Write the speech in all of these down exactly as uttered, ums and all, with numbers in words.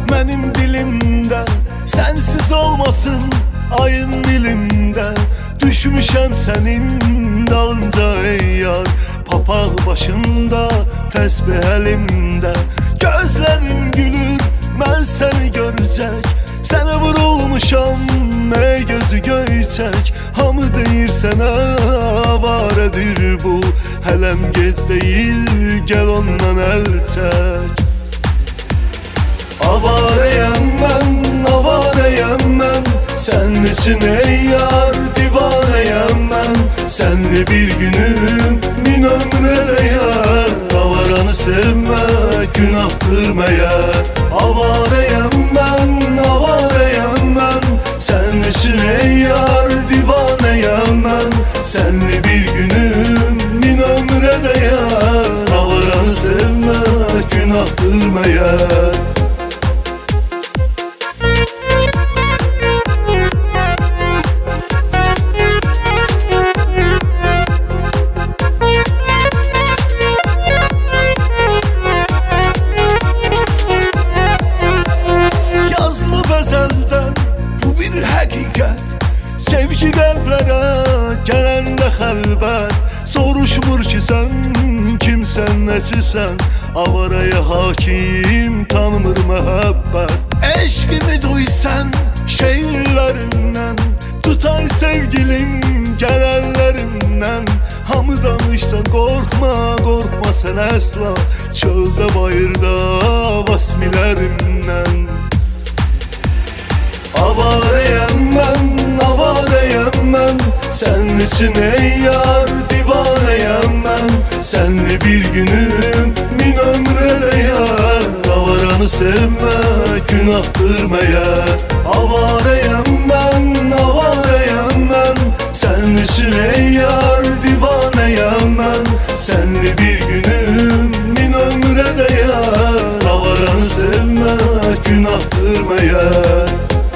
benim dilimde, sensiz olmasın ayın dilinde. Düşmüşem senin dalınca ey yar, papaq başında, tesbih elimde. Gözlerim gülür ben seni görecek, sənə vurulmuşam ey gözü göyçək. Hamı deyir sənə avaredir bu, hələm gec deyil gel ondan əl çək. Avareyəm mən, avareyəm mən, sənin üçün ey yar divaneyəm mən. Sənli bir günüm min ömrə dəyər, avaranı sevmək günahdır məyər. Avareyəm mən, avareyəm mən, sənin üçün ey yar divaneyəm mən. Sənli bir günüm min ömrə dəyər, avaranı sevmək günahdır məyər. Əzəldən bu bir həqiqət, sevgi qəlblərə gələndə xəlbət. Soruşmur ki sən kimsən, necisən, avaraya hakim tanımır məhəbbət. Eşqimi duysan şeirlərimdən, tutay sevgilim gələnlərimdən. Hamı danışsan qorxma, qorxma sən əsla, çöldə bayırda vasmilərimdən. Avareyəm mən, avareyəm mən, sənin üçün ey yar divaneyəm mən. Sənli bir günüm min ömrə dəyər, avaranı sevmək günahdır məyər. Avareyəm mən, avareyəm mən, sənin üçün ey yar divaneyəm mən. Sənli bir günüm min ömrə dəyər, avaranı sevmək günahdır məyər.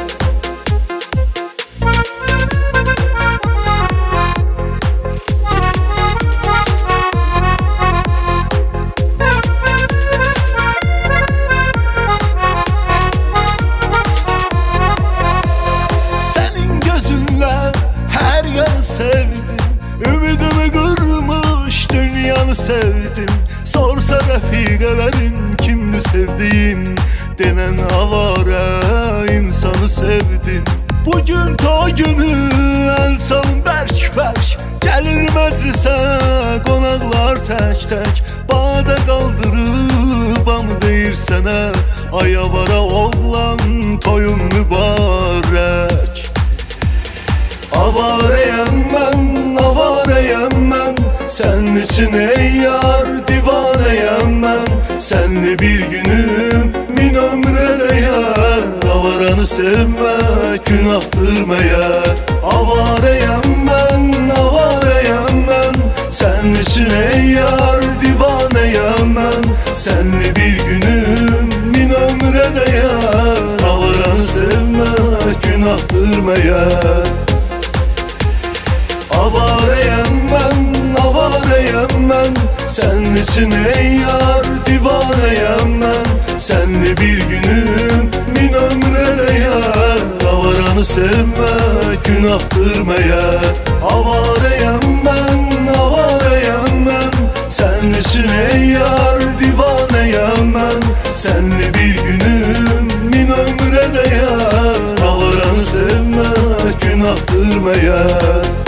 Sevdim, ümidimi qırmış, dünyanı sevdim. Sorsa rəfiqələrin kimdi sevdiyin, denən avara insanı sevdim. Bugün ta günü əl salın bərk-bərk, gəlir məclisə qonaqlar tək-tək. Badə qaldırıb amı deyir sənə, ay avara oğlan toyun mübarək. Avareyəm mən, avareyəm mən, sənin üçün ey yar divaneyəm mən. Sənli bir günüm min ömrə dəyər, avaranı sevmək günahdır məyər. Avareyəm mən, avareyəm mən, sənin üçün ey yar divaneyəm mən. Sənli bir günüm min ömrə dəyər, avaranı sevmək günahdır məyər. Avareyəm mən, avareyəm mən, sənin üçün ey yar divaneyəm mən. Sənli bir günüm min ömrə dəyər, avaranı sevmək günahdır məyər. Avareyəm mən, avareyəm mən, sənin üçün ey yar divaneyəm mən. Sənli bir günüm min ömrə dəyər, avaranı sevmək günahdır məyər.